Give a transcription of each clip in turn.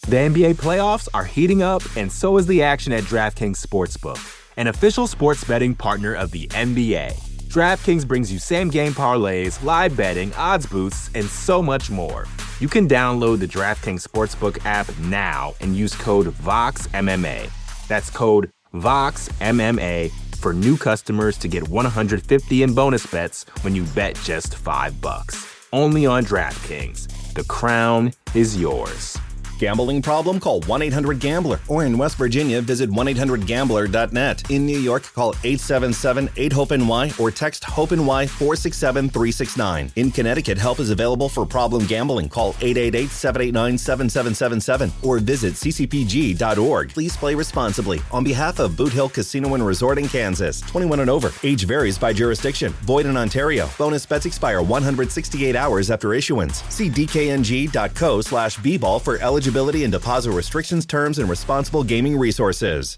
The NBA playoffs are heating up, and so is the action at DraftKings Sportsbook, an official sports betting partner of the NBA. DraftKings brings you same-game parlays, live betting, odds boosts, and so much more. You can download the DraftKings Sportsbook app now and use code VOXMMA. That's code VOXMMA for new customers to get $150 in bonus bets when you bet just $5. Only on DraftKings. The crown is yours. Gambling problem? Call 1-800-GAMBLER. Or in West Virginia, visit 1-800-GAMBLER.net. In New York, call 877-8-HOPE-NY or text HOPE-NY 467-369. In Connecticut, help is available for problem gambling. Call 888-789-7777 or visit ccpg.org. Please play responsibly. On behalf of Boot Hill Casino and Resort in Kansas, 21 and over. Age varies by jurisdiction. Void in Ontario. Bonus bets expire 168 hours after issuance. See dkng.co/bball for eligibility and deposit restrictions, terms, and responsible gaming resources.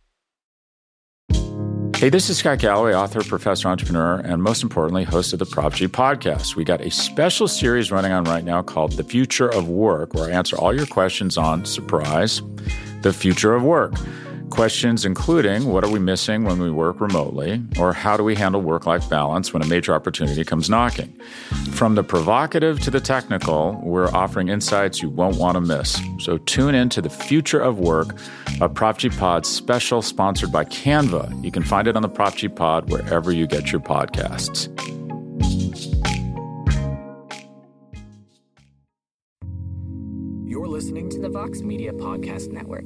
Hey, this is Scott Galloway, author, professor, entrepreneur, and most importantly, host of the Prop G podcast. We got a special series running on right now called The Future of Work, where I answer all your questions on, surprise, the future of work. Questions including, what are we missing when we work remotely? Or how do we handle work-life balance when a major opportunity comes knocking? From the provocative to the technical, we're offering insights you won't want to miss. So tune in to The Future of Work, a Prop G Pod special sponsored by Canva. You can find it on the Prop G Pod wherever you get your podcasts. You're listening to the Vox Media Podcast Network.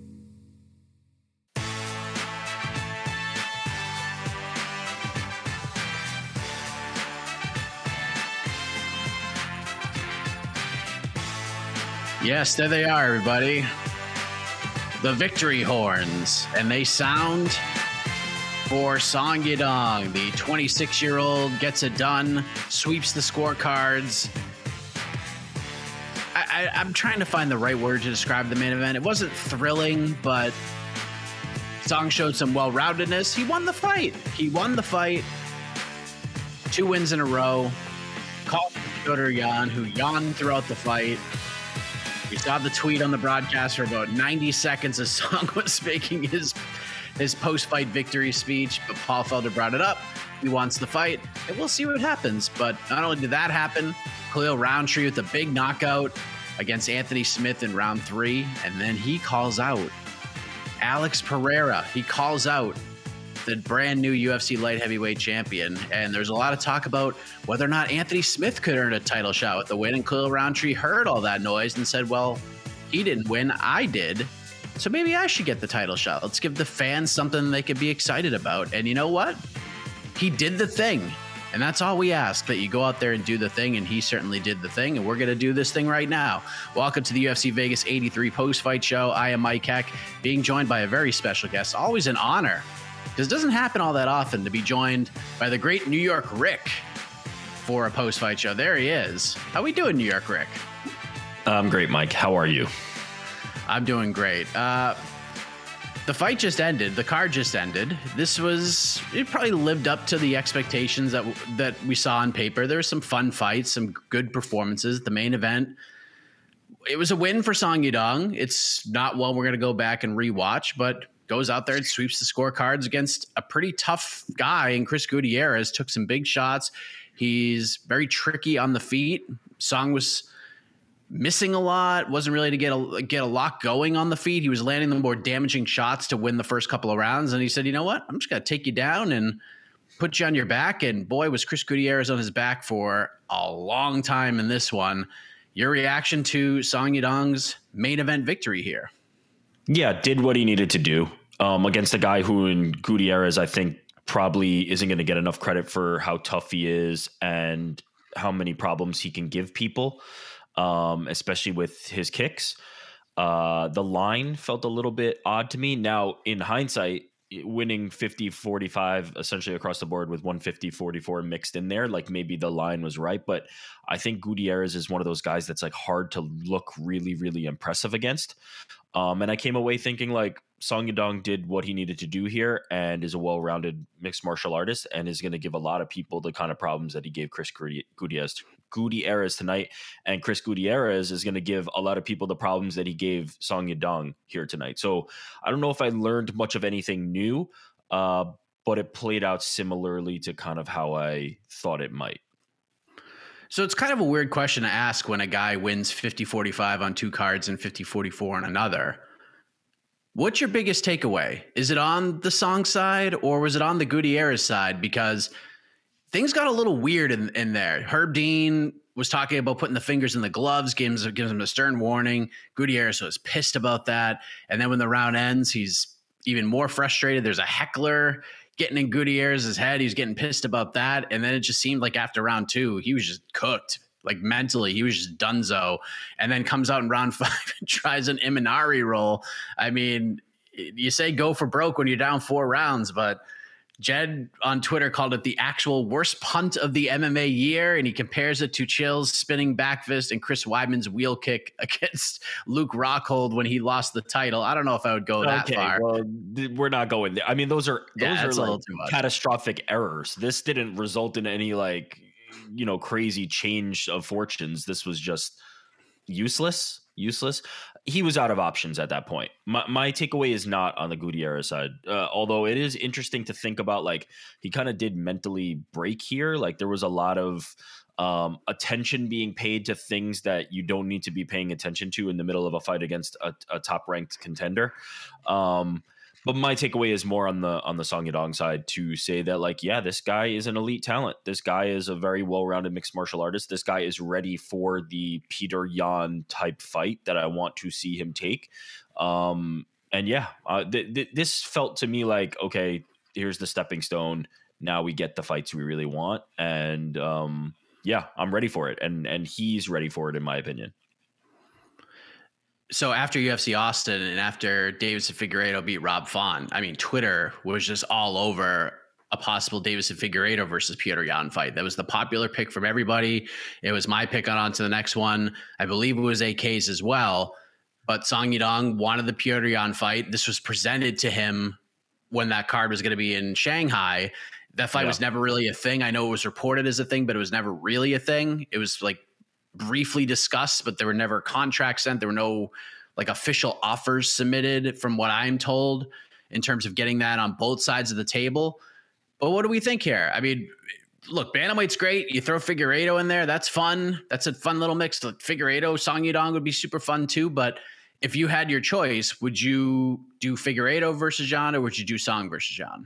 Yes, there they are, everybody. The victory horns. And they sound for Song Yadong. The 26-year-old gets it done, sweeps the scorecards. I'm trying to find the right word to describe the main event. It wasn't thrilling, but Song showed some well-roundedness. He won the fight. 2 wins in a row. Called Petr Yan, who yawned throughout the fight. We saw the tweet on the broadcast for about 90 seconds as Song was making his post-fight victory speech, but Paul Felder brought it up. He wants the fight, and we'll see what happens. But not only did that happen, Khalil Roundtree with a big knockout against Anthony Smith in round 3, and then he calls out Alex Pereira. He calls out the brand new UFC light heavyweight champion. And there's a lot of talk about whether or not Anthony Smith could earn a title shot with the win. And Khalil Roundtree heard all that noise and said, well, he didn't win, I did. So maybe I should get the title shot. Let's give the fans something they could be excited about. And you know what? He did the thing. And that's all we ask, that you go out there and do the thing. And he certainly did the thing. And we're going to do this thing right now. Welcome to the UFC Vegas 83 post-fight show. I am Mike Heck, being joined by a very special guest. Always an honor, because it doesn't happen all that often to be joined by the great New York Rick for a post-fight show. There he is. How we doing, New York Rick? I'm great, Mike. How are you? I'm doing great. The fight just ended. The card just ended. It probably lived up to the expectations that we saw on paper. There were some fun fights, some good performances. The main event, it was a win for Song Yadong. It's not one we're going to go back and rewatch, but goes out there and sweeps the scorecards against a pretty tough guy. And Chris Gutierrez took some big shots. He's very tricky on the feet. Song was missing a lot, wasn't really to get a lot going on the feet. He was landing the more damaging shots to win the first couple of rounds. And he said, you know what? I'm just going to take you down and put you on your back. And boy, was Chris Gutierrez on his back for a long time in this one. Your reaction to Song Yadong's main event victory here? Yeah, did what he needed to do against a guy who, in Gutierrez, I think probably isn't going to get enough credit for how tough he is and how many problems he can give people, especially with his kicks. The line felt a little bit odd to me. Now, in hindsight, winning 50-45 essentially across the board with 150-44 mixed in there, like maybe the line was right. But I think Gutierrez is one of those guys that's like hard to look really, really impressive against. And I came away thinking like Song Yadong did what he needed to do here and is a well-rounded mixed martial artist and is going to give a lot of people the kind of problems that he gave Chris Gutierrez tonight, and Chris Gutierrez is going to give a lot of people the problems that he gave Song Yadong here tonight. So I don't know if I learned much of anything new, but it played out similarly to kind of how I thought it might. So it's kind of a weird question to ask when a guy wins 50-45 on two cards and 50-44 on another. What's your biggest takeaway? Is it on the Song side or was it on the Gutierrez side? Because things got a little weird in there. Herb Dean was talking about putting the fingers in the gloves, gives him a stern warning. Gutierrez was pissed about that. And then when the round ends, he's even more frustrated. There's a heckler getting in Gutierrez's head. He's getting pissed about that. And then it just seemed like after round 2, he was just cooked. Like mentally, he was just donezo, and then comes out in round 5 and tries an Imanari roll. I mean, you say go for broke when you're down 4 rounds, but Jed on Twitter called it the actual worst punt of the MMA year, and he compares it to Chill's spinning back fist and Chris Weidman's wheel kick against Luke Rockhold when he lost the title. I don't know if I would go that far. Well, we're not going there. I mean, those are like catastrophic errors. This didn't result in any crazy change of fortunes. This was just useless. He was out of options at that point. My takeaway is not on the Gutierrez side, although it is interesting to think about, like, he kind of did mentally break here. Like, there was a lot of attention being paid to things that you don't need to be paying attention to in the middle of a fight against a top ranked contender. But my takeaway is more on the Song Yadong side to say that, like, yeah, this guy is an elite talent. This guy is a very well-rounded mixed martial artist. This guy is ready for the Peter Yan type fight that I want to see him take. This felt to me like, okay, here's the stepping stone. Now we get the fights we really want. And I'm ready for it. And he's ready for it, in my opinion. So after UFC Austin and after Deiveson Figueiredo beat Rob Font, I mean, Twitter was just all over a possible Deiveson Figueiredo versus Petr Yan fight. That was the popular pick from everybody. It was my pick on to the next one. I believe it was AK's as well. But Song Yadong wanted the Petr Yan fight. This was presented to him when that card was going to be in Shanghai. That fight was never really a thing. I know it was reported as a thing, but it was never really a thing. It was like briefly discussed, but there were never contracts sent. There were no like official offers submitted from what I'm told in terms of getting that on both sides of the table. But what do we think here? I mean, look, bantamweight's great. You throw Figueiredo in there. That's fun. That's a fun little mix. Figueiredo, Song Yadong would be super fun too. But if you had your choice, would you do Figueiredo versus Yan or would you do Song versus Yan?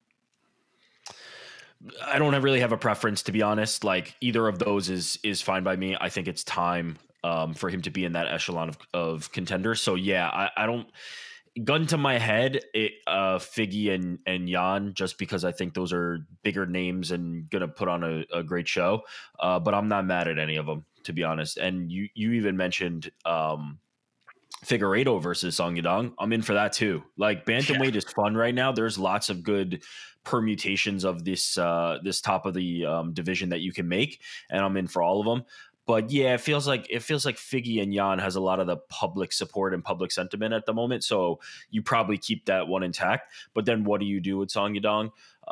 I don't really have a preference, to be honest. Like, either of those is fine by me. I think it's time for him to be in that echelon of contenders. So yeah, I don't, gun to my head, Figgy and Yan, just because I think those are bigger names and gonna put on a great show. But I'm not mad at any of them, to be honest. And you even mentioned Figueiredo versus Song Yadong. I'm in for that too. Like, bantamweight is fun right now. There's lots of good permutations of this top of the division that you can make, and I'm in for all of them. But yeah, it feels like Figgy and Yan has a lot of the public support and public sentiment at the moment. So you probably keep that one intact. But then what do you do with Song Yadong?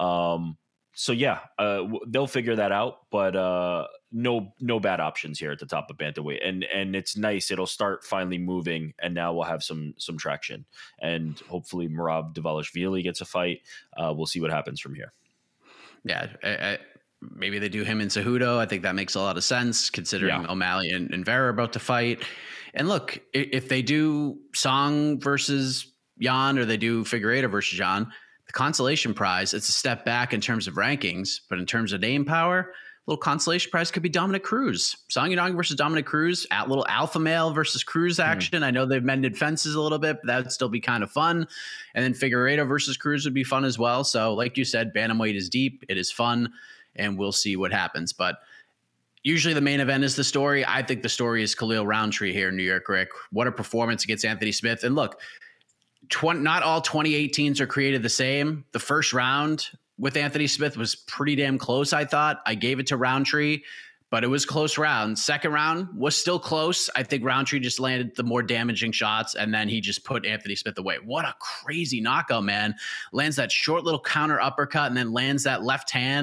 So yeah, they'll figure that out. But no bad options here at the top of bantamweight, and it's nice. It'll start finally moving, and now we'll have some traction, and hopefully Merab Dvalishvili gets a fight. We'll see what happens from here. Yeah, maybe they do him and Cejudo. I think that makes a lot of sense considering O'Malley and Vera are about to fight. And look, if they do Song versus Yan or they do Figueiredo versus Yan, the consolation prize, it's a step back in terms of rankings, but in terms of name power, little consolation prize could be Dominic Cruz. Song Yadong versus Dominic Cruz, at little alpha male versus Cruz action. I know they've mended fences a little bit, but that would still be kind of fun. And then Figueiredo versus Cruz would be fun as well. So like you said, bantamweight is deep. It is fun, and we'll see what happens. But usually the main event is the story. I think the story is Khalil Rountree here in New York, Rick. What a performance against Anthony Smith. And look, not all 2018s are created the same. The first round with Anthony Smith was pretty damn close, I thought. I gave it to Rountree, but it was a close round. Second round was still close. I think Rountree just landed the more damaging shots, and then he just put Anthony Smith away. What a crazy knockout, man. Lands that short little counter uppercut and then lands that left hand.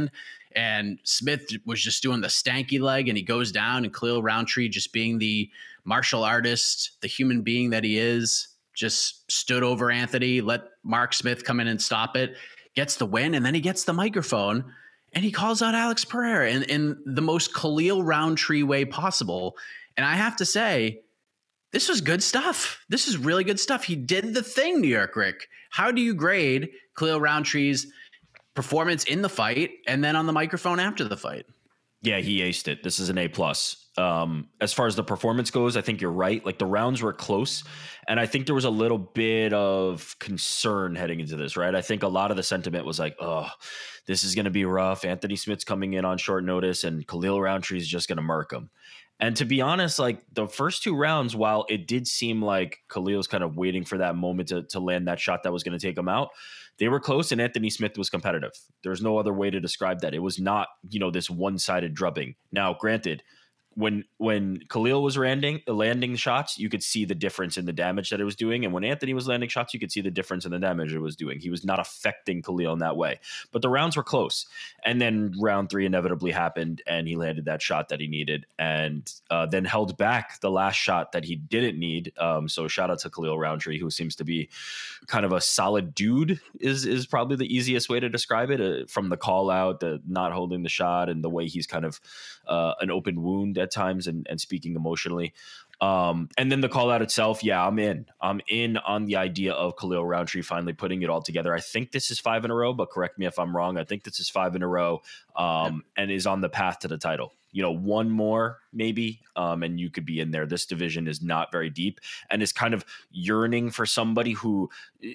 And Smith was just doing the stanky leg, and he goes down, and Khalil Roundtree, just being the martial artist, the human being that he is, just stood over Anthony, let Mark Smith come in and stop it, gets the win, and then he gets the microphone and he calls out Alex Pereira in the most Khalil Roundtree way possible. And I have to say, this was good stuff. This is really good stuff. He did the thing, New York Rick. How do you grade Khalil Rountree's performance in the fight and then on the microphone after the fight? Yeah, he aced it. This is an A+. As far as the performance goes, I think you're right. Like, the rounds were close, and I think there was a little bit of concern heading into this, right? I think a lot of the sentiment was like, oh, this is going to be rough. Anthony Smith's coming in on short notice, and Khalil Roundtree is just going to murk him. And to be honest, like, the first 2 rounds, while it did seem like Khalil's kind of waiting for that moment to land that shot that was going to take him out, they were close, and Anthony Smith was competitive. There's no other way to describe that. It was not, this one-sided drubbing. Now, granted, when Khalil was landing shots, you could see the difference in the damage that it was doing. And when Anthony was landing shots, you could see the difference in the damage it was doing. He was not affecting Khalil in that way. But the rounds were close. And then round 3 inevitably happened, and he landed that shot that he needed, and then held back the last shot that he didn't need. So shout out to Khalil Roundtree, who seems to be kind of a solid dude, is probably the easiest way to describe it, from the call out, the not holding the shot, and the way he's kind of an open wound at times and speaking emotionally. And then the call out itself. Yeah, I'm in on the idea of Khalil Roundtree finally putting it all together. I think this is 5 in a row, but correct me if I'm wrong. I think this is 5 in a row, and is on the path to the title. One more maybe, and you could be in there. This division is not very deep, and is kind of yearning for somebody who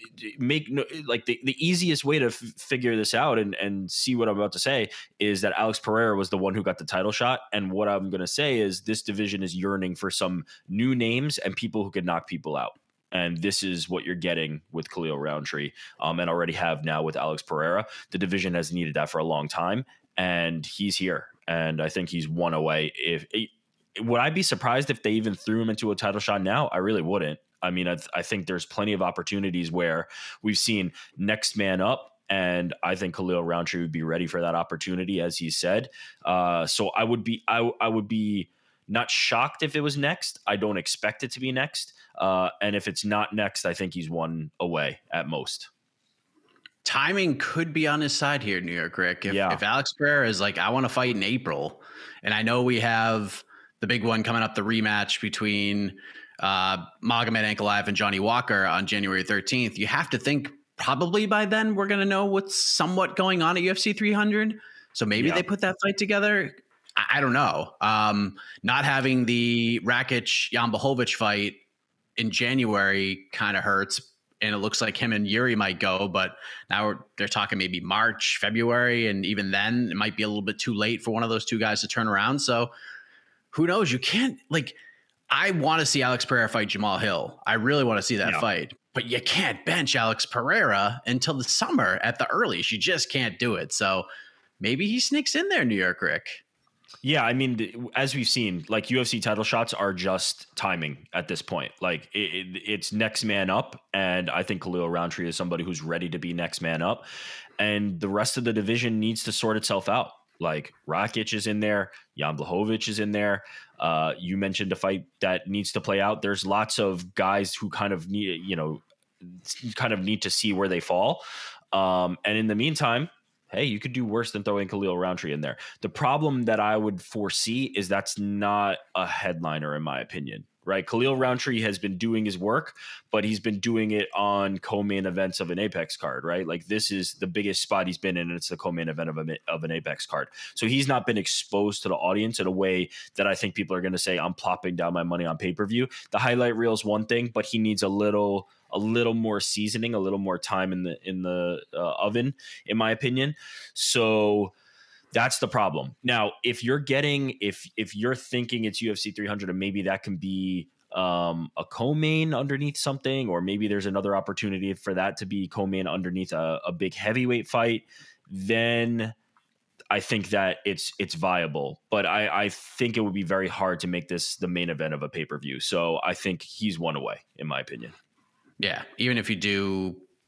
the easiest way to figure this out and see what I'm about to say is that Alex Pereira was the one who got the title shot. And what I'm going to say is this division is yearning for some new names and people who could knock people out. And this is what you're getting with Khalil Roundtree, and already have now with Alex Pereira. The division has needed that for a long time, and he's here. And I think he's one away. Would I be surprised if they even threw him into a title shot now? I really wouldn't. I mean, I think there's plenty of opportunities where we've seen next man up, and I think Khalil Roundtree would be ready for that opportunity, as he said. So I would be not shocked if it was next. I don't expect it to be next. And if it's not next, I think he's one away at most. Timing could be on his side here, New York Rick. If Alex Pereira is like, I want to fight in April, and I know we have the big one coming up, the rematch between Magomed Ankalaev and Johnny Walker on January 13th, you have to think probably by then we're going to know what's somewhat going on at UFC 300. So maybe they put that fight together. I don't know. Not having the Rakic-Jan Blachowicz fight in January kind of hurts. And it looks like him and Yuri might go, but now they're talking maybe March, February. And even then it might be a little bit too late for one of those two guys to turn around. So who knows? You can't, I want to see Alex Pereira fight Jamal Hill. I really want to see that fight, but you can't bench Alex Pereira until the summer at the earliest. You just can't do it. So maybe he sneaks in there, New York Rick. Yeah, I mean, as we've seen, UFC title shots are just timing at this point. It's next man up, and I think Khalil Roundtree is somebody who's ready to be next man up, and the rest of the division needs to sort itself out. Rakic is in there, Jan Blachowicz is in there. You mentioned a fight that needs to play out. There's lots of guys who kind of need to see where they fall, and in the meantime, hey, you could do worse than throwing Khalil Roundtree in there. The problem that I would foresee is that's not a headliner, in my opinion, right? Khalil Roundtree has been doing his work, but he's been doing it on co-main events of an Apex card, right? This is the biggest spot he's been in, and it's the co-main event of an Apex card. So he's not been exposed to the audience in a way that I think people are going to say, I'm plopping down my money on pay-per-view. The highlight reel is one thing, but he needs a little more seasoning, a little more time in the oven, in my opinion. So that's the problem. Now, if you're thinking it's UFC 300, and maybe that can be a co-main underneath something, or maybe there's another opportunity for that to be co-main underneath a big heavyweight fight, then I think that it's viable. But I think it would be very hard to make this the main event of a pay-per-view. So I think he's one away, in my opinion. Yeah, even if you do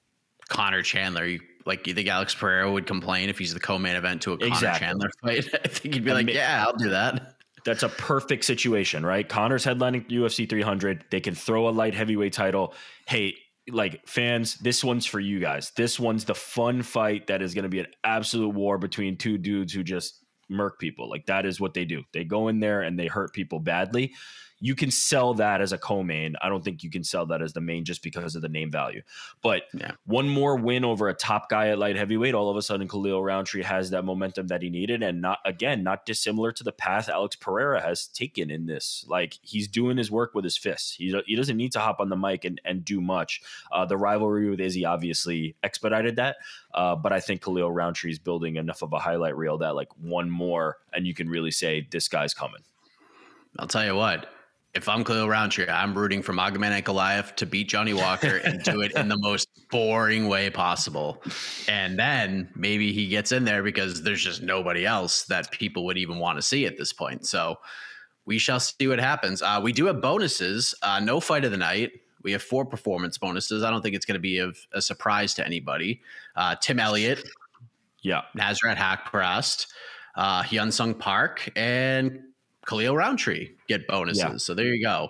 Connor Chandler. You think Alex Pereira would complain if he's the co-main event to a Connor Chandler fight? I think he'd be like, yeah, I'll do that. That's a perfect situation, right? Connor's headlining UFC 300. They can throw a light heavyweight title. Hey, like, fans, this one's for you guys. This one's the fun fight that is going to be an absolute war between two dudes who just murk people. Like, that is what they do. They go in there and they hurt people badly. You can sell that as a co-main. I don't think you can sell that as the main just because of the name value. But one more win over a top guy at light heavyweight, all of a sudden Khalil Rountree has that momentum that he needed, and not dissimilar to the path Alex Pereira has taken in this. Like, he's doing his work with his fists. He doesn't need to hop on the mic and do much. The rivalry with Izzy obviously expedited that, but I think Khalil Rountree is building enough of a highlight reel that, like, one more, and you can really say this guy's coming. I'll tell you what. If I'm Khalil Rountree, I'm rooting for Magomed Ankalaev to beat Johnny Walker and do it in the most boring way possible. And then maybe he gets in there because there's just nobody else that people would even want to see at this point. So we shall see what happens. We do have bonuses. No fight of the night. We have 4 performance bonuses. I don't think it's going to be a surprise to anybody. Tim Elliott. Yeah. Nasrat Haqparast. Hyun Sung Park. And Khalil Rountree get bonuses. Yeah. So there you go.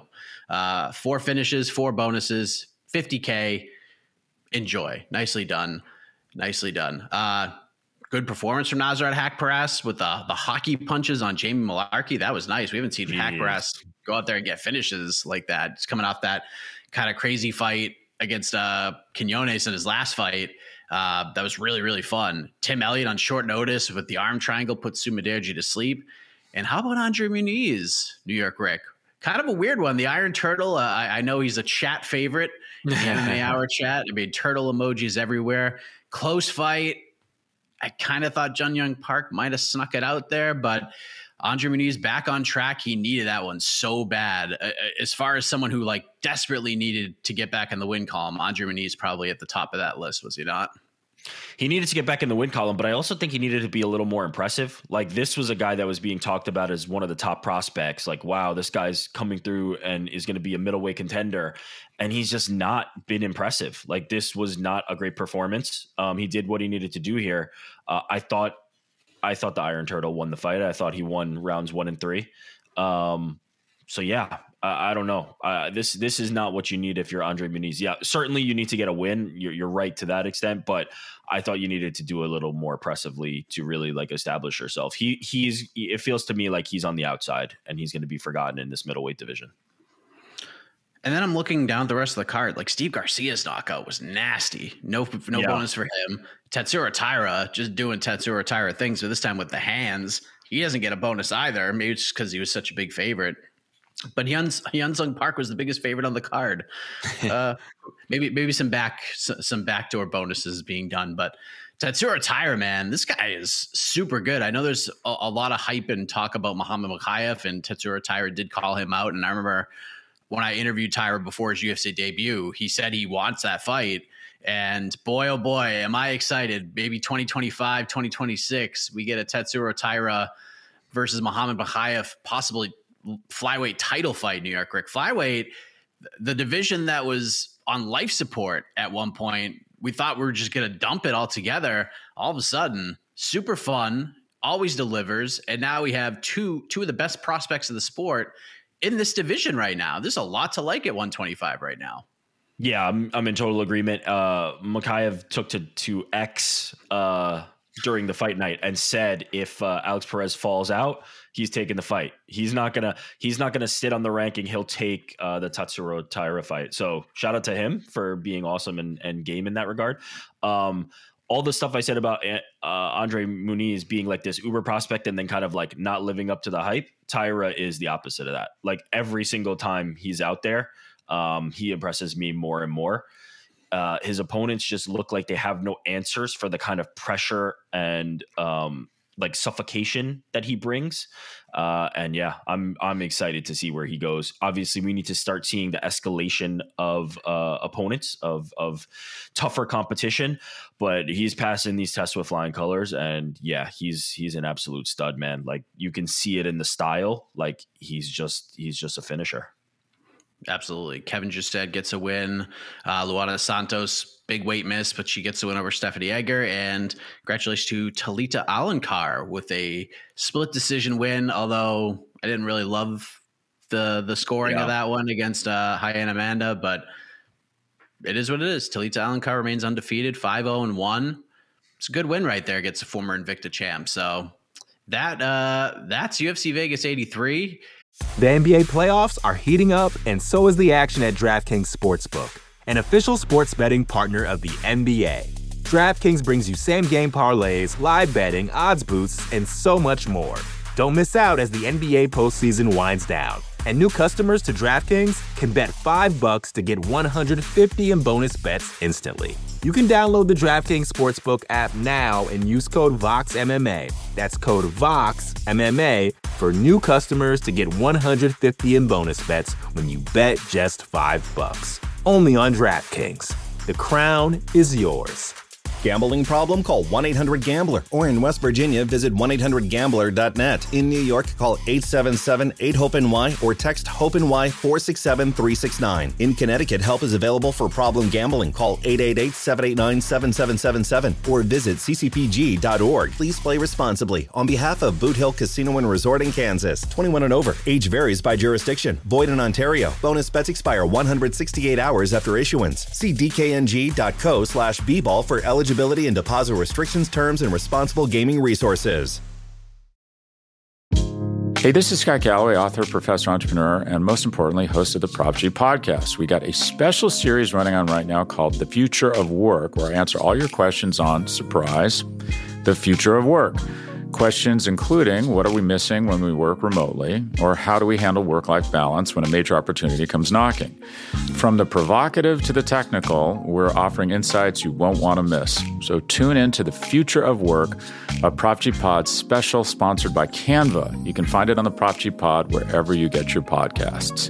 4 finishes, 4 bonuses, $50K. Enjoy. Nicely done. Nicely done. Good performance from Nasrat Haqparast with the hockey punches on Jamie Mullarkey. That was nice. We haven't seen Haqparast go out there and get finishes like that. It's coming off that kind of crazy fight against Quinones in his last fight. That was really, really fun. Tim Elliott on short notice with the arm triangle put Sumudaerji to sleep. And how about Andre Muniz, New York Rick? Kind of a weird one. The Iron Turtle, I know he's a chat favorite in the MMA Hour chat. I mean, turtle emojis everywhere. Close fight. I kind of thought Jun Young Park might have snuck it out there, but Andre Muniz back on track. He needed that one so bad. As far as someone who like desperately needed to get back in the win column, Andre Muniz probably at the top of that list, was he not? He needed to get back in the win column, but I also think he needed to be a little more impressive. Like, this was a guy that was being talked about as one of the top prospects. Like, wow, this guy's coming through and is going to be a middleweight contender. And he's just not been impressive. Like, this was not a great performance. He did what he needed to do here. I thought the Iron Turtle won the fight. I thought he won rounds 1 and 3. So yeah, I don't know. This is not what you need if you're Andre Muniz. Yeah, certainly you need to get a win. You're right to that extent, but I thought you needed to do a little more impressively to really like establish yourself. It feels to me like he's on the outside and he's going to be forgotten in this middleweight division. And then I'm looking down the rest of the card. Like, Steve Garcia's knockout was nasty. No bonus for him. Tatsuro Taira just doing Tatsuro Taira things, but this time with the hands. He doesn't get a bonus either. Maybe it's because he was such a big favorite. But Hyun Sung Park was the biggest favorite on the card. Maybe some backdoor bonuses being done. But Tatsuro Taira, man, this guy is super good. I know there's a lot of hype and talk about Muhammad Mokaev, and Tatsuro Taira did call him out. And I remember when I interviewed Taira before his UFC debut, he said he wants that fight. And boy, oh boy, am I excited. Maybe 2025, 2026, we get a Tatsuro Taira versus Muhammad Mokaev, possibly flyweight title fight, New York Rick. Flyweight, the division that was on life support at one point, we thought we were just going to dump it all together. All of a sudden, super fun, always delivers. And now we have two of the best prospects of the sport in this division right now. There's a lot to like at 125 right now. Yeah, I'm in total agreement. Mokaev took to X during the fight night and said if Alex Perez falls out, he's taking the fight. He's not gonna sit on the ranking. He'll take the Tatsuro Taira fight. So shout out to him for being awesome and game in that regard. All the stuff I said about Andre Muniz being like this uber prospect and then kind of like not living up to the hype, Taira is the opposite of that. Like, every single time he's out there, he impresses me more and more. His opponents just look like they have no answers for the kind of pressure and like suffocation that he brings. And yeah, I'm excited to see where he goes. Obviously, we need to start seeing the escalation of opponents, of tougher competition, but he's passing these tests with flying colors. And yeah, he's an absolute stud, man. Like, you can see it in the style. Like, he's just a finisher. Absolutely. Kevin Justed gets a win. Luana Santos big weight miss, but she gets the win over Stephanie Egger. And congratulations to Talita Alankar with a split decision win, although I didn't really love the scoring of that one against Hyann Amanda, but it is what it is. Talita Alankar remains undefeated, 5-0-1. It's a good win right there. Gets a former Invicta champ. So that's UFC Vegas 83. The NBA playoffs are heating up, and so is the action at DraftKings Sportsbook, an official sports betting partner of the NBA. DraftKings brings you same-game parlays, live betting, odds boosts, and so much more. Don't miss out as the NBA postseason winds down. And new customers to DraftKings can bet $5 to get $150 in bonus bets instantly. You can download the DraftKings Sportsbook app now and use code VOXMMA. That's code VOXMMA for new customers to get $150 in bonus bets when you bet just $5. Only on DraftKings. The crown is yours. Gambling problem? Call 1-800-GAMBLER. Or in West Virginia, visit 1-800-GAMBLER.net. In New York, call 877-8-HOPE-NY or text HOPE-NY 467-369. In Connecticut, help is available for problem gambling. Call 888-789-7777 or visit ccpg.org. Please play responsibly. On behalf of Boot Hill Casino and Resort in Kansas, 21 and over. Age varies by jurisdiction. Void in Ontario. Bonus bets expire 168 hours after issuance. See dkng.co/bball for eligibility and deposit restrictions, terms, and responsible gaming resources. Hey, this is Scott Galloway, author, professor, entrepreneur, and most importantly, host of the Prop G podcast. We got a special series running on right now called The Future of Work, where I answer all your questions on, surprise, the future of work. Questions including, what are we missing when we work remotely? Or how do we handle work-life balance when a major opportunity comes knocking? From the provocative to the technical, we're offering insights you won't want to miss. So tune in to The Future of Work, a Prop G Pod special sponsored by Canva. You can find it on the Prop G Pod wherever you get your podcasts.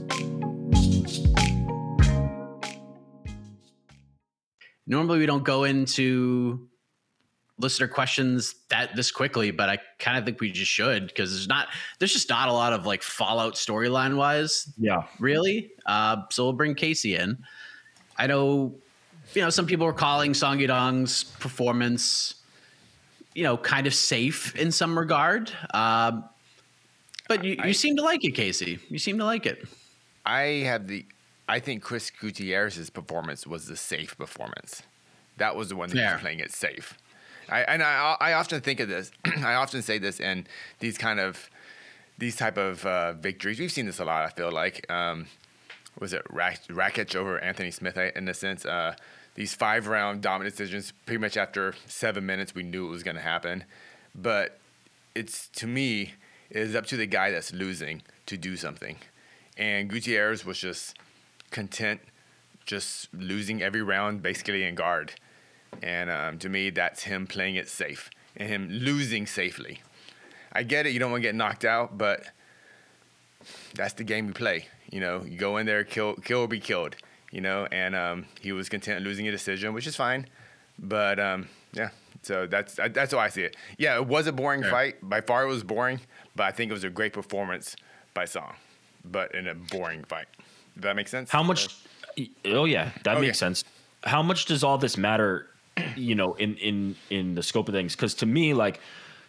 Normally we don't go into listener questions this quickly, but I kind of think we just should, because there's just not a lot of like fallout storyline wise. Yeah, really. So we'll bring Casey in. I know, some people were calling Song Yadong's performance, kind of safe in some regard. But you seem to like it, Casey. You seem to like it. I think Chris Gutierrez's performance was the safe performance. That was the one that was playing it safe. I often think of this. I often say this in these type of victories. We've seen this a lot. I feel like was it Rakic over Anthony Smith in a sense. These 5-round dominant decisions. Pretty much after 7 minutes, we knew it was going to happen. But to me, it is up to the guy that's losing to do something. And Gutierrez was just content, just losing every round basically in guard. And to me, that's him playing it safe and him losing safely. I get it. You don't want to get knocked out, but that's the game we play. You go in there, kill or be killed, and he was content losing a decision, which is fine. But, yeah, so that's how I see it. Yeah, it was a boring fight. By far it was boring, but I think it was a great performance by Song, but in a boring fight. Does that make sense? How much? Oh, yeah, that makes sense. How much does all this matter? In the scope of things, because to me, like,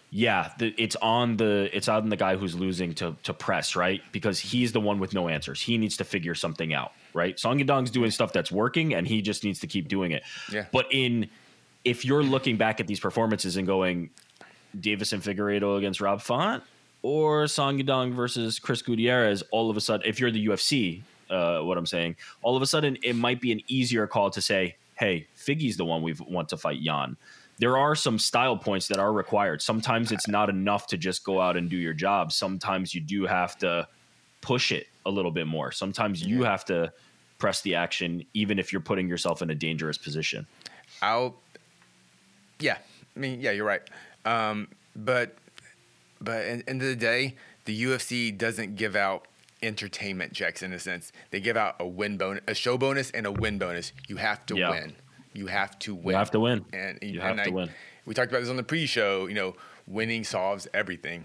it's on the guy who's losing to press, right? Because he's the one with no answers. He needs to figure something out, right? Song Yadong's doing stuff that's working, and he just needs to keep doing it. Yeah. But if you're looking back at these performances and going, Davison Figueiredo against Rob Font or Song Yadong versus Chris Gutierrez, all of a sudden, if you're the UFC, what I'm saying, all of a sudden it might be an easier call to say, hey, Figgy's the one we want to fight Jan. There are some style points that are required. Sometimes it's not enough to just go out and do your job. Sometimes you do have to push it a little bit more. Sometimes you have to press the action, even if you're putting yourself in a dangerous position. You're right. But at the end of the day, the UFC doesn't give out entertainment checks in a sense. They give out a win bonus, a show bonus, and a win bonus. You have to win. You have to win. You have to win. And you have to win. We talked about this on the pre-show. Winning solves everything.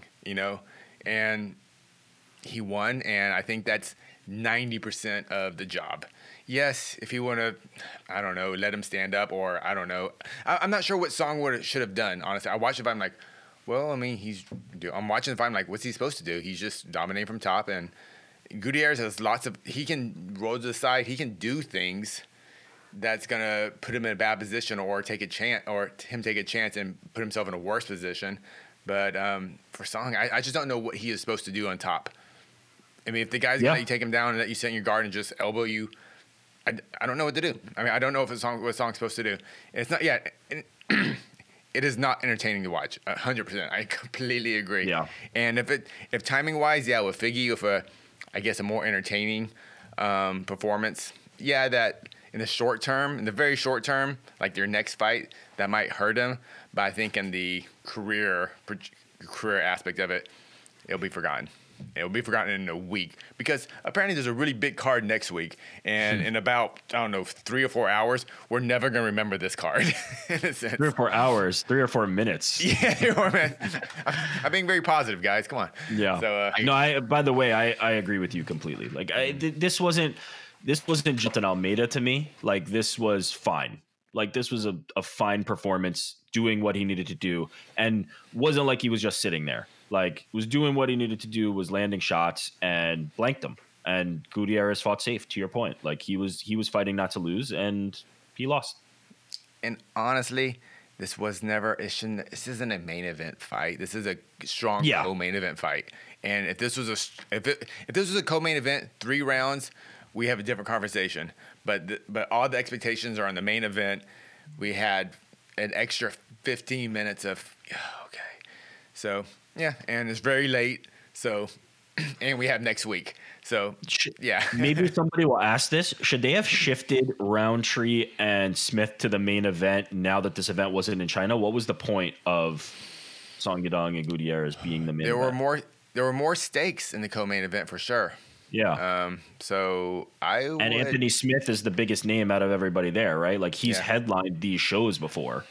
And he won, and I think that's 90% of the job. yes, if you want to, I don't know, let him stand up, or I don't know. I'm not sure what song should have done, honestly. I watched the fight, I'm like, well, I mean, I'm watching the fight, I'm like, what's he supposed to do? He's just dominating from top, and Gutierrez has he can roll to the side, he can do things that's going to put him in a bad position or take a chance and put himself in a worse position. But for Song, I just don't know what he is supposed to do on top. I mean, if the guy's going to take him down and let you sit in your guard and just elbow you, I don't know what to do. I mean, I don't know what Song's supposed to do. It's not yet. It is not entertaining to watch. 100%. I completely agree. Yeah. And if timing wise, with Figgy, with a more entertaining performance, that in the very short term, like their next fight, that might hurt him. But I think in the career aspect of it, it'll be forgotten. It'll be forgotten in a week, because apparently there's a really big card next week, and in about 3 or 4 hours, we're never gonna remember this card. In a sense. 3 or 4 hours, 3 or 4 minutes. Yeah, 3 or 4 minutes. I'm being very positive, guys. Come on. Yeah. So by the way, I agree with you completely. Like this wasn't just an Almeida to me. Like this was fine. Like this was a fine performance, doing what he needed to do, and wasn't like he was just sitting there. Like was doing what he needed to do, was landing shots and blanked them. And Gutierrez fought safe, to your point. Like he was fighting not to lose, and he lost. And honestly, this isn't a main event fight. This is a strong co-main event fight. And if this was a co-main event, 3 rounds, we have a different conversation. But all the expectations are on the main event. We had an extra 15 minutes of okay. So and it's very late. So, and we have next week. So, Maybe somebody will ask this. Should they have shifted Roundtree and Smith to the main event now that this event wasn't in China? What was the point of Song Yadong and Gutierrez being the main event? There were more stakes in the co-main event for sure. Yeah. And Anthony Smith is the biggest name out of everybody there, right? Like he's headlined these shows before.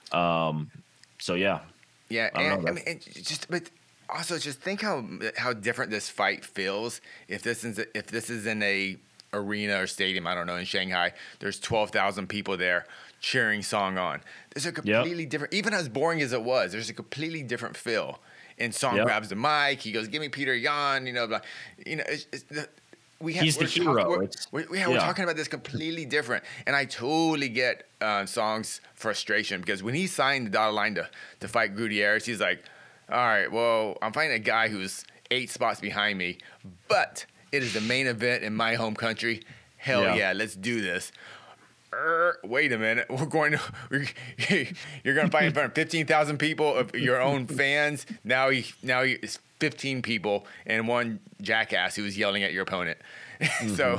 Yeah, but also just think how different this fight feels if this is in a arena or stadium. I don't know, in Shanghai, there's 12,000 people there cheering Song on. There's a completely different, even as boring as it was. There's a completely different feel. And Song grabs the mic. He goes, "Give me Peter Yan." He's the hero. We're talking about this completely different, and I totally get Song's frustration, because when he signed the dotted line to fight Gutierrez, he's like, "All right, well, I'm fighting a guy who's 8 spots behind me, but it is the main event in my home country. Hell yeah, let's do this." Wait a minute, you're going to fight in front of 15,000 people of your own fans. Now it's 15 people and one jackass who was yelling at your opponent. So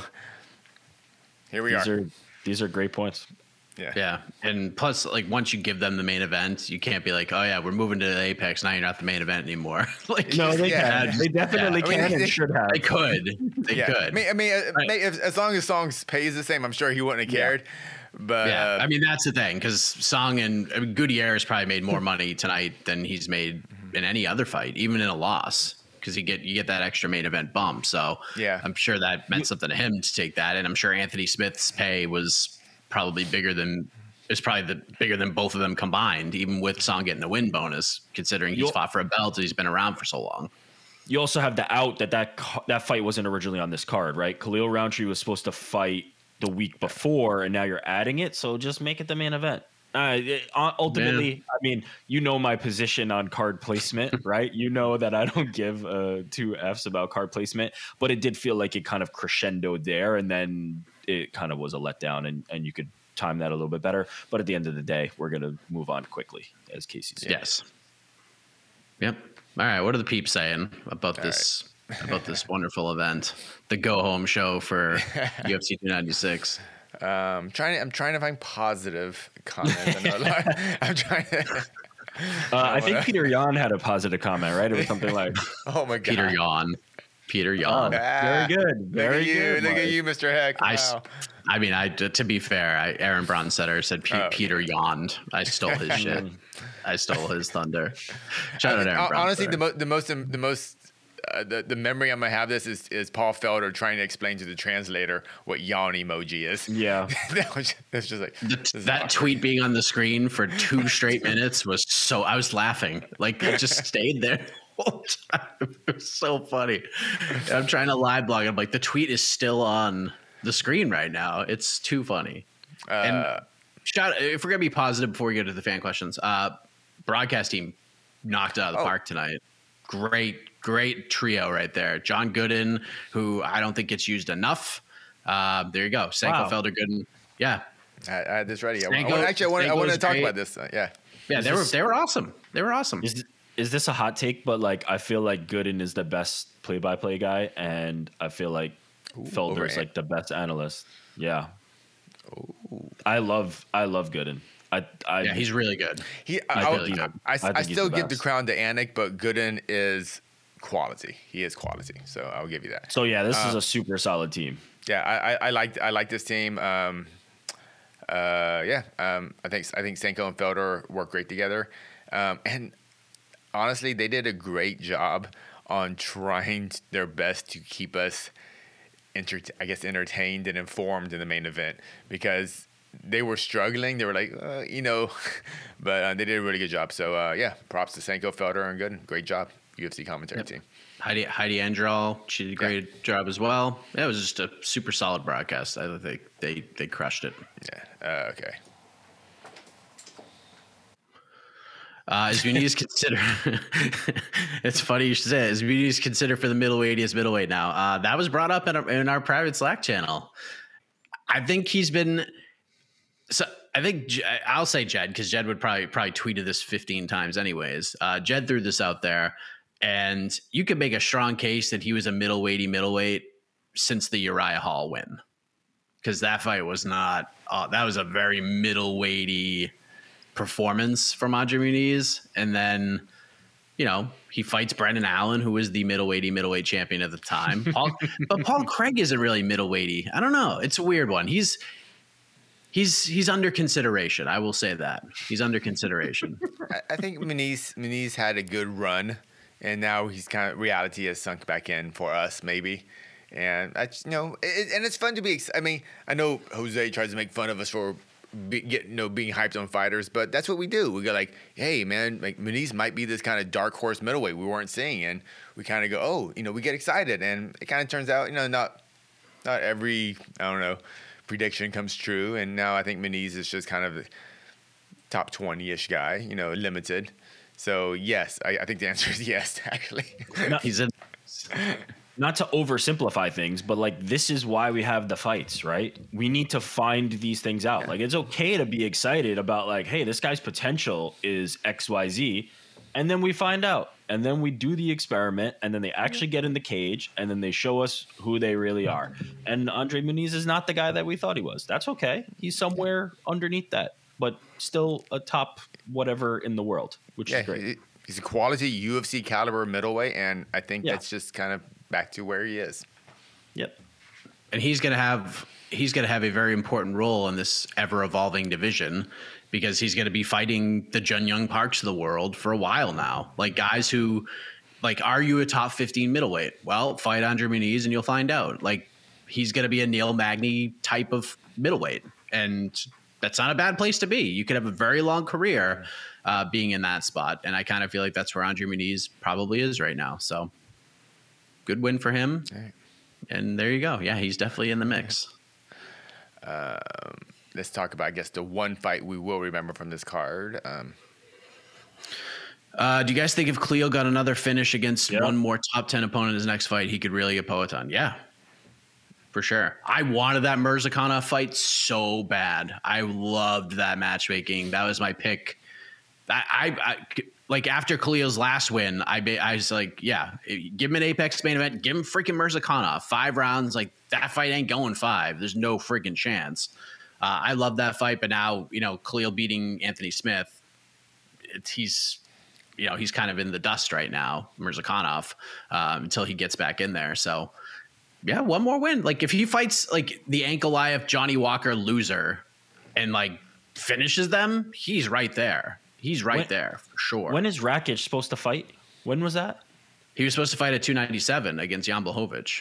here we are. These are great points. Yeah. And plus, like, once you give them the main event, you can't be like, "Oh yeah, we're moving to the Apex. Now you're not the main event anymore." Like, no, they can. They definitely can and should have. They could. They could. I mean, as long as Song pays the same, I'm sure he wouldn't have cared. But I mean, that's the thing, because Song and Gutierrez probably made more money tonight than he's made in any other fight, even in a loss, because you get that extra main event bump. So I'm sure that meant something to him to take that, and I'm sure Anthony Smith's pay was probably bigger than both of them combined, even with Song getting a win bonus, considering he's fought for a belt and he's been around for so long. You also have the out that fight wasn't originally on this card, right? Khalil Roundtree was supposed to fight the week before, and now you're adding it, so just make it the main event. Ultimately, I mean, my position on card placement, right? You know that I don't give 2 Fs about card placement, but it did feel like it kind of crescendoed there, and then it kind of was a letdown, and you could time that a little bit better. But at the end of the day, we're going to move on quickly, as Casey said. Yes. Yep. All right. What are the peeps saying about this? About this wonderful event, the go home show for UFC 296. I'm trying to find positive comments. I'm trying to. I think Peter Yan had a positive comment, right? It was something like, "Oh my God, Peter Yan." Very good, very good. Look at you, Mr. Heck. Wow. I mean, to be fair, Aaron Bronstetter said Peter yawned. I stole his shit. I stole his thunder. Shout out Aaron Bronstetter. Honestly, the most the memory I'm gonna have this is Paul Felder trying to explain to the translator what yawn emoji is. Yeah. That's just like that tweet being on the screen for 2 straight minutes was so. I was laughing, like it just stayed there the whole time. It was so funny. I'm trying to live blog. I'm like, the tweet is still on the screen right now. It's too funny. And if we're gonna be positive before we get to the fan questions, broadcast team knocked it out of the park tonight. Great trio right there. John Gooden, who I don't think gets used enough. There you go. Sanko, Felder, Gooden. Yeah. I had this ready. Sanko, I want to talk about this. Yeah. They were awesome. They were awesome. Is this a hot take? But like, I feel like Gooden is the best play-by-play guy, and I feel like Felder is like the best analyst. Yeah. Ooh. I love Gooden. Yeah, he's really good. I still give the crown to Anik, but Gooden is quality. He is quality, so I'll give you that. So yeah, this is a super solid team. Yeah, I like this team. I think Sanko and Felder work great together, and honestly, they did a great job on trying their best to keep us, entertained and informed in the main event, because they were struggling. They were like, but they did a really good job. So, props to Sanko, Felder, and Gooden. Great job, UFC commentary team. Heidi Andral, she did a great job as well. It was just a super solid broadcast. I think they crushed it. Yeah. Okay. Is Muniz consider? It's funny you should say it. Is Muniz consider for the middleweight? He is middleweight now. That was brought up in our private Slack channel. I think he's been. So I think I'll say Jed, because Jed would probably tweeted this 15 times anyways. Jed threw this out there, and you could make a strong case that he was a middleweight since the Uriah Hall win, because that fight was not. That was a very middleweighty performance from Andre Muniz, and then he fights Brendan Allen, who was the middleweight champion at the time. But Paul Craig isn't really middleweighty. I don't know. It's a weird one. He's under consideration. I will say that he's under consideration. I think Muniz had a good run, and now he's kind of reality has sunk back in for us, maybe. And and it's fun to be. I mean, I know Jose tries to make fun of us for being hyped on fighters, but that's what we do. We go like, hey man, like Muniz might be this kind of dark horse middleweight we weren't seeing, and we kind of go, we get excited, and it kind of turns out, not every prediction comes true, and now I think Muniz is just kind of the top 20-ish guy, limited. So yes, I think the answer is yes, actually. He's in. Not to oversimplify things, but like, this is why we have the fights, right? We need to find these things out. Yeah. Like, it's okay to be excited about like, hey, this guy's potential is XYZ. And then we find out, and then we do the experiment, and then they actually get in the cage, and then they show us who they really are. And Andre Muniz is not the guy that we thought he was. That's okay. He's somewhere underneath that, but still a top whatever in the world, which is great. He's a quality UFC caliber middleweight, and I think that's just kind of back to where he is. Yep. And he's going to have a very important role in this ever evolving division, because he's going to be fighting the Jun Young Parks of the world for a while now. Like, guys who, like, are you a top 15 middleweight? Well, fight Andre Muniz and you'll find out. Like, he's going to be a Neil Magny type of middleweight, and that's not a bad place to be. You could have a very long career being in that spot, and I kind of feel like that's where Andre Muniz probably is right now. So, good win for him. Right. And there you go. Yeah, he's definitely in the mix. Let's talk about, I guess, the one fight we will remember from this card. Do you guys think if Cleo got another finish against one more top 10 opponent in his next fight, he could really get Poatan? Yeah, for sure. I wanted that Mirzakhanov fight so bad. I loved that matchmaking. That was my pick. I like, after Khalil's last win, I was like, yeah, give him an Apex main event. Give him freaking Mirzakhanov. 5 rounds. Like, that fight ain't going 5. There's no freaking chance. I love that fight, but now, Khalil beating Anthony Smith, he's kind of in the dust right now, Mirzakhanov, until he gets back in there. So, yeah, one more win. Like, if he fights, like, the Ankalaev Johnny Walker loser and, like, finishes them, he's right there. He's right there for sure. When is Rakic supposed to fight? When was that? He was supposed to fight at 297 against Jan Blachowicz.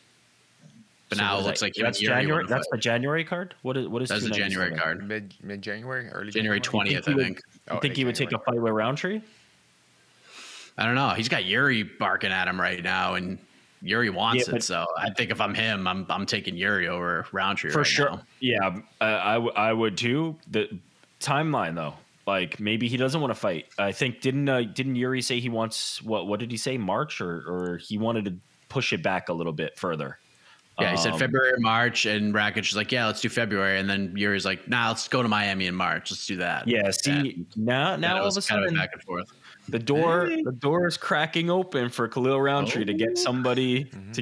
But now it looks like that's January. That's the January card. What is that's the January card? Mid January, early January 20th, I think. You think he would take a fight with Roundtree? I don't know. He's got Yuri barking at him right now, and Yuri wants it. So I think if I'm him, I'm taking Yuri over Roundtree for right sure. now. Yeah, I would too. The timeline though, like maybe he doesn't want to fight. I think didn't Yuri say he wants what did he say, March or he wanted to push it back a little bit further? Yeah, he said February or March, and Rakic is like, yeah, let's do February, and then Yuri's like, nah, let's go to Miami in March. Let's do that. Yeah, see, now all of a sudden, kind of back and forth. The door is cracking open for Khalil Roundtree to get somebody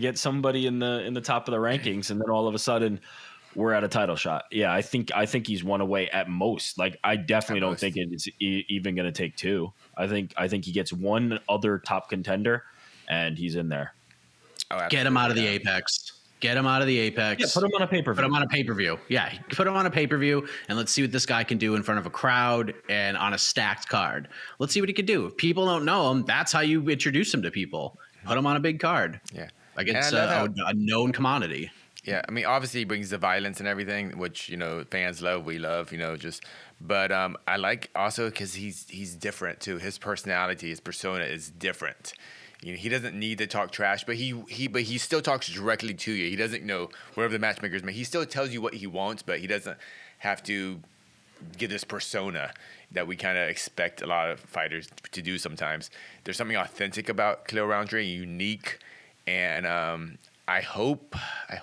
in the top of the rankings, and then all of a sudden we're at a title shot. Yeah, I think he's one away at most. Like I definitely don't think it's even going to take two. I think he gets one other top contender, and he's in there. Oh, get him out of the Apex. Get him out of the Apex. Yeah, put him on a pay-per-view. Put him on a pay-per-view. Yeah, put him on a pay-per-view, and let's see what this guy can do in front of a crowd and on a stacked card. Let's see what he can do. If people don't know him, that's how you introduce him to people. Put him on a big card. Yeah. Against a known commodity. Yeah, I mean, obviously he brings the violence and everything, which, fans love, we love, but I like also because he's different too. His personality, his persona is different. He doesn't need to talk trash, but he still talks directly to you. He doesn't whatever the matchmakers make. He still tells you what he wants, but he doesn't have to give this persona that we kind of expect a lot of fighters to do sometimes. There's something authentic about Khalil Roundtree, unique, and I hope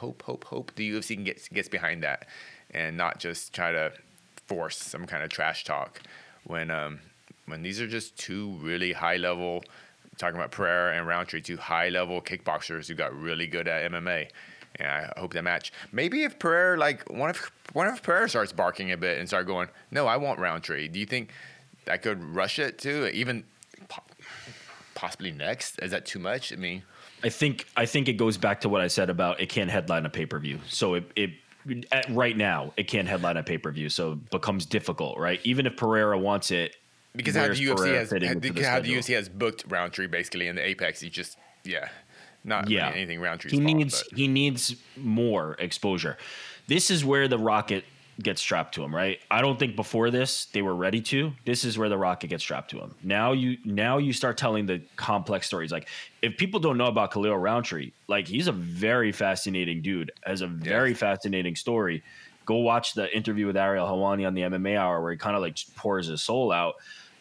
the UFC gets behind that and not just try to force some kind of trash talk when these are just two really high level. Talking about Pereira and Roundtree, two high-level kickboxers who got really good at MMA, and I hope that match. Maybe if Pereira, one of Pereira starts barking a bit and start going, no, I want Roundtree. Do you think that could rush it too? Even possibly next? Is that too much? I mean, I think it goes back to what I said about it can't headline a pay-per-view. So right now it can't headline a pay-per-view, so it becomes difficult, right? Even if Pereira wants it. Because how the UFC has booked Roundtree basically in the Apex, he just not anything Roundtree's He needs more exposure. This is where the Rocket gets strapped to him, right? I don't think before this they were ready to. This is where the Rocket gets strapped to him. Now you start telling the complex stories. Like if people don't know about Khalil Roundtree, like he's a very fascinating dude, has a very fascinating story. Go watch the interview with Ariel Helwani on the MMA Hour where he kind of like pours his soul out.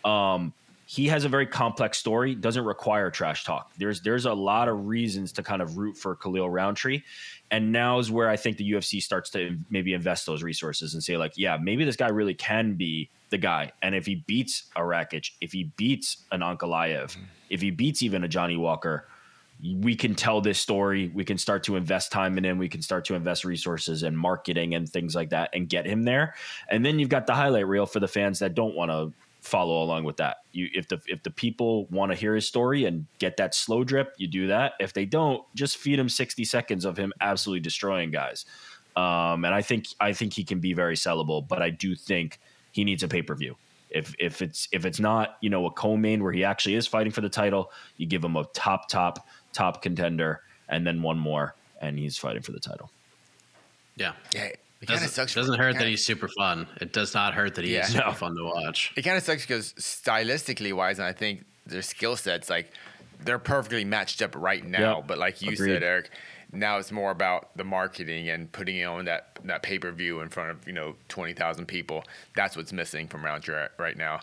He has a very complex story, doesn't require trash talk. There's a lot of reasons to kind of root for Khalil Roundtree. And now is where I think the UFC starts to maybe invest those resources and say like, yeah, maybe this guy really can be the guy. And if he beats a Rakic, if he beats an Ankalaev, if he beats even a Johnny Walker, we can tell this story. We can start to invest time in him. We can start to invest resources and marketing and things like that and get him there. And then you've got the highlight reel for the fans that don't want to follow along with that. If the people want to hear his story and get that slow drip, you do that. If they don't, just feed him 60 seconds of him absolutely destroying guys. And I think he can be very sellable, but I do think he needs a pay-per-view. If it's not, a co-main where he actually is fighting for the title, you give him a top contender and then one more and he's fighting for the title. Yeah. Yeah. It doesn't hurt that he's super fun. It does not hurt that he is super fun to watch. It kind of sucks because stylistically wise, and I think their skill sets, like they're perfectly matched up right now. Yep. But like you said, Eric, now it's more about the marketing and putting it on that pay-per-view in front of 20,000 people. That's what's missing from Roundtree right now.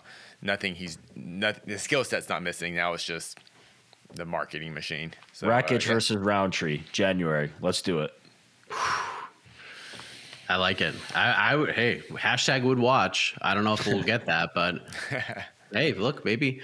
The skill set's not missing. Now it's just the marketing machine. So, Rakic versus Roundtree, January. Let's do it. I like it. I would. Hey, hashtag would watch. I don't know if we'll get that, but hey, look, maybe.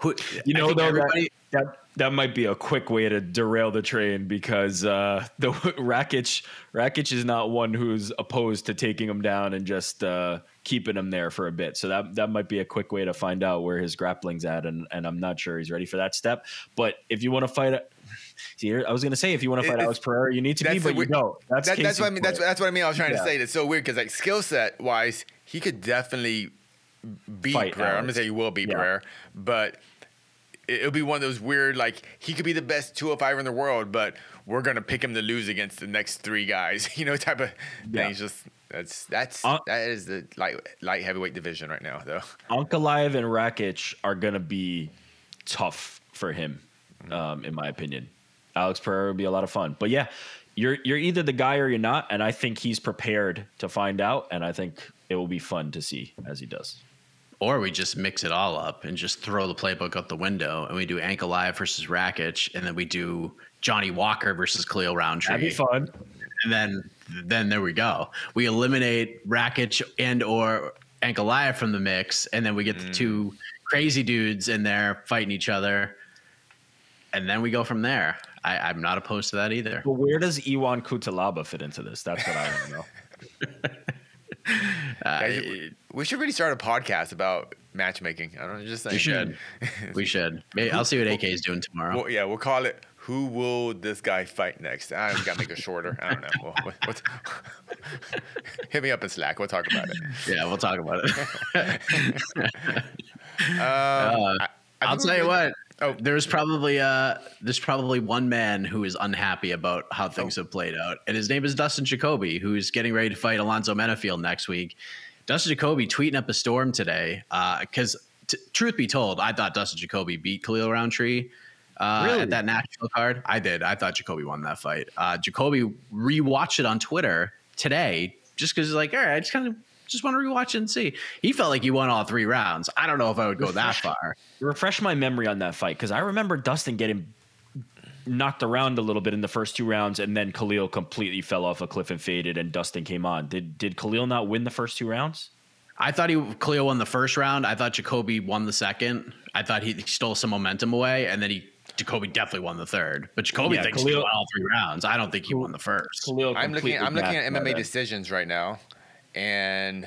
That might be a quick way to derail the train because the Rakic is not one who's opposed to taking him down and just keeping him there for a bit. So that might be a quick way to find out where his grappling's at, and I'm not sure he's ready for that step. But if you want to fight it. See, I was going to say, if you want to fight Alex Pereira, you need to be, but you don't. That's what I mean. That's what I mean. I was trying to say. It's so weird because, like, skill set wise, he could definitely beat Pereira. I'm going to say he will beat Pereira, but it'll be one of those weird, like, he could be the best 205 in the world, but we're gonna pick him to lose against the next three guys, type of thing. It's just that is the light heavyweight division right now, though. Ankalaev and Rakic are gonna be tough for him, in my opinion. Alex Pereira would be a lot of fun, but yeah, you're either the guy or you're not, and I think he's prepared to find out, and I think it will be fun to see as he does. Or we just mix it all up and just throw the playbook out the window, and we do Ankalaev versus Rakic, and then we do Johnny Walker versus Khalil Roundtree. That'd be fun. And then there we go. We eliminate Rakic and or Ankalaev from the mix, and then we get the two crazy dudes in there fighting each other, and then we go from there. I'm not opposed to that either. But where does Iwan Kutalaba fit into this? That's what I want to know. We should really start a podcast about matchmaking. I don't know, just saying. We should. Maybe, I'll see what AK is doing tomorrow. Well, yeah, we'll call it "Who Will This Guy Fight Next?" I got to make it shorter. I don't know. Hit me up in Slack. We'll talk about it. Yeah, we'll talk about it. I'll tell you what. Oh, there's probably one man who is unhappy about how things have played out, and his name is Dustin Jacoby, who's getting ready to fight Alonzo Menafield next week. Dustin Jacoby tweeting up a storm today because, truth be told, I thought Dustin Jacoby beat Khalil Roundtree at that Nashville card. I did. I thought Jacoby won that fight. Jacoby rewatched it on Twitter today just because he's like, all right, I just want to rewatch it and see. He felt like he won all 3 rounds. I don't know if I would go that far. Refresh my memory on that fight, because I remember Dustin getting knocked around a little bit in the first 2 rounds, and then Khalil completely fell off a cliff and faded, and Dustin came on. Did Khalil not win the first 2 rounds? I thought Khalil won the first round. I thought Jacoby won the second. I thought he stole some momentum away, and then Jacoby definitely won the third. But Jacoby thinks he won all 3 rounds. I don't think he won the first. I'm looking at MMA decisions right now. And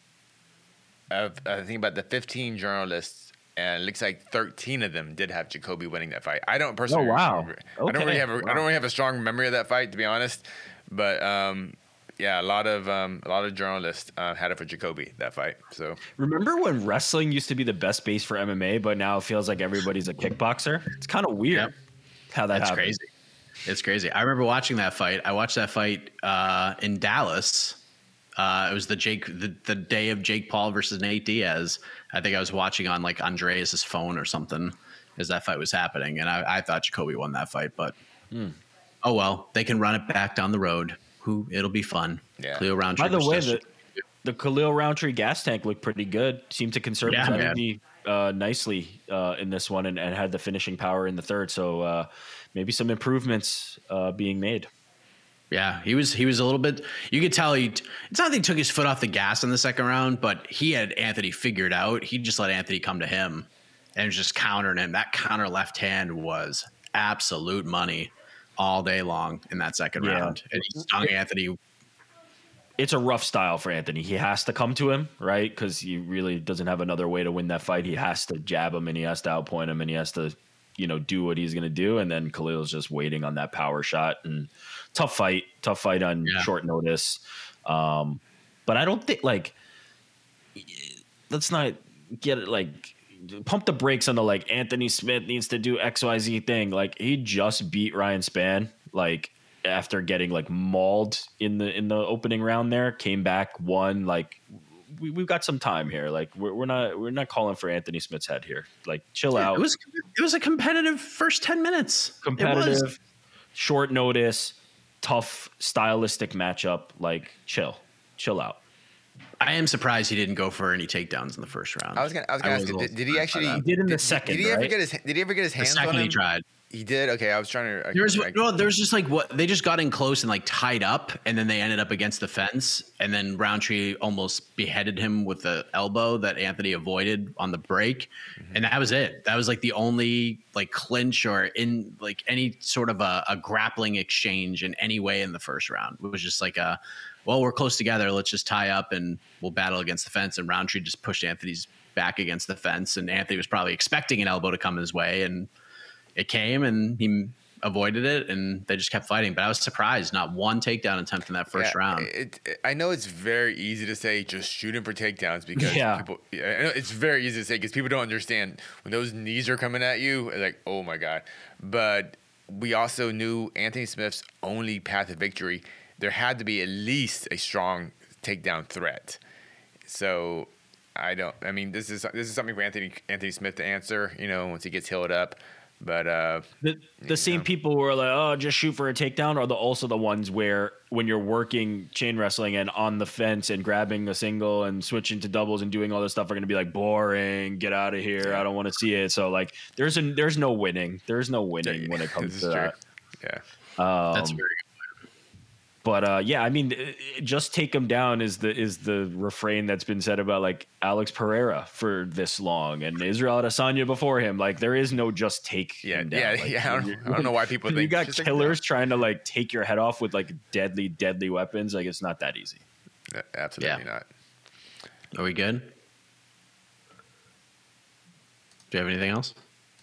I think about the 15 journalists, and it looks like 13 of them did have Jacoby winning that fight. I don't personally. Oh wow! Okay. I don't really have a strong memory of that fight, to be honest. But yeah, a lot of journalists had it for Jacoby that fight. So remember when wrestling used to be the best base for MMA, but now it feels like everybody's a kickboxer? It's kind of weird how that's crazy. It's crazy. I remember watching that fight. I watched that fight in Dallas. It was the day of Jake Paul versus Nate Diaz. I think I was watching on like Andreas' phone or something as that fight was happening. And I thought Jacoby won that fight, but oh well, they can run it back down the road. It'll be fun. Yeah. Khalil Roundtree. By the way, the Khalil Roundtree gas tank looked pretty good. Seemed to conserve his energy nicely in this one, and had the finishing power in the third. So maybe some improvements being made. Yeah, he was a little bit. You could tell it's not that he took his foot off the gas in the second round, but he had Anthony figured out. He just let Anthony come to him and was just countering him. That counter left hand was absolute money all day long in that second round, and he stung Anthony. It's a rough style for Anthony. He has to come to him, right? Because he really doesn't have another way to win that fight. He has to jab him, and he has to outpoint him, and he has to, do what he's going to do. And then Khalil's just waiting on that power shot. And tough fight on short notice. But I don't think let's not get it pump the brakes on the Anthony Smith needs to do XYZ thing. He just beat Ryan Spann after getting mauled in the opening round there, came back, won. We've got some time here. We're not calling for Anthony Smith's head here. Chill out. It was a competitive first 10 minutes. Competitive, short notice, tough stylistic matchup. Chill out. I am surprised he didn't go for any takedowns in the first round. I was gonna ask you, did he actually? He did in the second. Did he ever get his hands the second on him? He tried. He did. Okay, I was trying to. There was just what they just got in close and tied up, and then they ended up against the fence, and then Roundtree almost beheaded him with the elbow that Anthony avoided on the break, and that was it. That was the only clinch or in any sort of a grappling exchange in any way in the first round. It was just well, we're close together. Let's just tie up and we'll battle against the fence. And Roundtree just pushed Anthony's back against the fence, and Anthony was probably expecting an elbow to come his way, and it came, and avoided it, and they just kept fighting. But I was surprised, not one takedown attempt in that first round. I know it's very easy to say just shoot him for takedowns because people. I know it's very easy to say because people don't understand when those knees are coming at you. Like, oh my god! But we also knew Anthony Smith's only path to victory. There had to be at least a strong takedown threat. So this is something for Anthony Smith to answer. Once he gets healed up. But the same people who are like, oh, just shoot for a takedown are also the ones where when you're working chain wrestling and on the fence and grabbing a single and switching to doubles and doing all this stuff are going to be like, boring, get out of here. I don't want to see it. So like there's no winning. There's no winning when it comes to that. Yeah. That's very good. But just take him down is the refrain that's been said about like Alex Pereira for this long and Israel Adesanya before him. Like there is no just take him down. I don't know why people think you got killers trying to like take your head off with like deadly weapons. Like it's not that easy. Absolutely not. Are we good? Do you have anything else?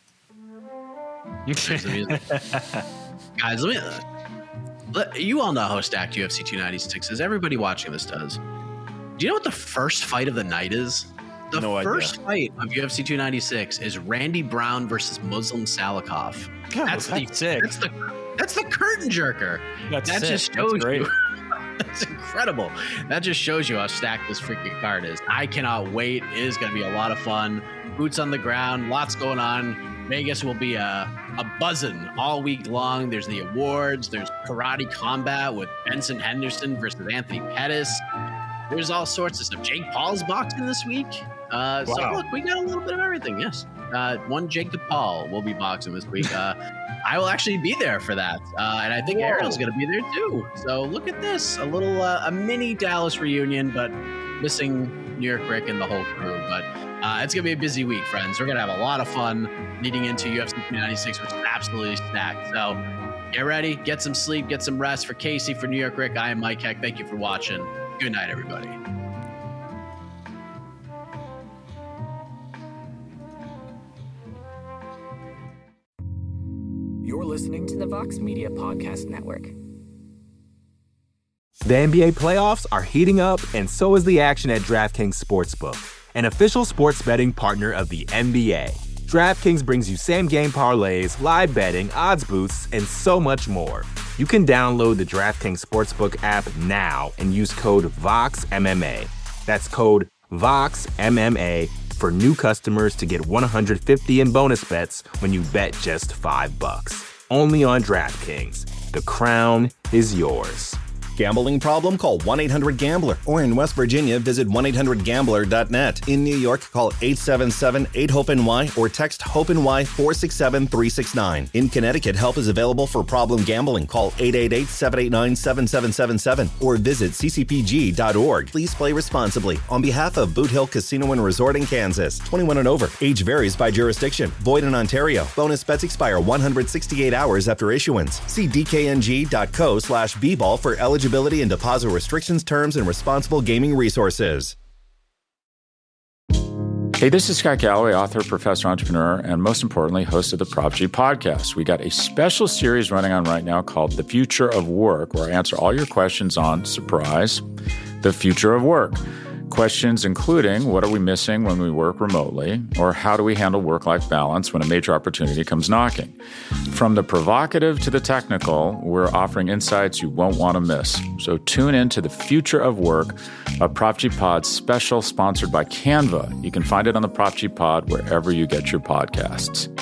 Guys, let me. You all know how stacked UFC 296 is. Everybody watching this does. Do you know what the first fight of the night is? The first fight of UFC 296 is Randy Brown versus Muslim Salikov. That's the curtain jerker. That just shows you. That's incredible. That just shows you how stacked this freaking card is. I cannot wait. It is going to be a lot of fun. Boots on the ground. Lots going on. Vegas will be a buzzing all week long. There's the awards. There's karate combat with Benson Henderson versus Anthony Pettis. There's all sorts of stuff. Jake Paul's boxing this week. So look, we got a little bit of everything. Yes. One Jacob Paul will be boxing this week. I will actually be there for that. And I think Ariel's going to be there too. So look at this. A mini Dallas reunion, but missing New York Rick and the whole crew. But it's going to be a busy week, friends. We're going to have a lot of fun leading into UFC 296, which is absolutely stacked. So get ready, get some sleep, get some rest. For Casey, for New York Rick, I am Mike Heck. Thank you for watching. Good night, everybody. You're listening to the Vox Media Podcast Network. The NBA playoffs are heating up, and so is the action at DraftKings Sportsbook, an official sports betting partner of the NBA. DraftKings brings you same-game parlays, live betting, odds boosts, and so much more. You can download the DraftKings Sportsbook app now and use code VOXMMA. That's code VOXMMA for new customers to get $150 in bonus bets when you bet just $5. Only on DraftKings. The crown is yours. Gambling problem? Call 1-800-GAMBLER. Or in West Virginia, visit 1-800-GAMBLER.net. In New York, call 877-8-HOPE-NY or text HOPE-NY 467-369. In Connecticut, help is available for problem gambling. Call 888-789-7777 or visit ccpg.org. Please play responsibly. On behalf of Boot Hill Casino and Resort in Kansas, 21 and over. Age varies by jurisdiction. Void in Ontario. Bonus bets expire 168 hours after issuance. See dkng.co/bball for eligibility and deposit restrictions, terms, and responsible gaming resources. Hey, this is Scott Galloway, author, professor, entrepreneur, and most importantly, host of the Prop G podcast. We got a special series running on right now called The Future of Work, where I answer all your questions on, surprise, the future of work. Questions including, what are we missing when we work remotely? Or how do we handle work-life balance when a major opportunity comes knocking? From the provocative to the technical, we're offering insights you won't want to miss. So tune in to The Future of Work, a Prop G Pod special sponsored by Canva. You can find it on the Prop G Pod wherever you get your podcasts.